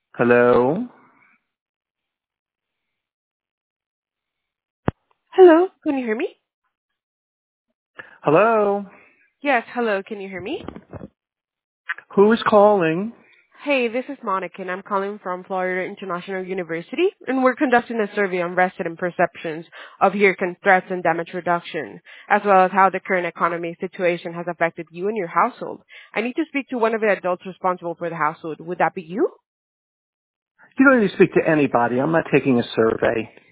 Hello? Hello, can you hear me? Hello? Yes, hello, can you hear me? Who is calling? Hey, this is Monica, and I'm calling from Florida International University, and we're conducting a survey on resident perceptions of hurricane threats and damage reduction, as well as how the current economic situation has affected you and your household. I need to speak to one of the adults responsible for the household. Would that be you? You don't need to speak to anybody. I'm not taking a survey.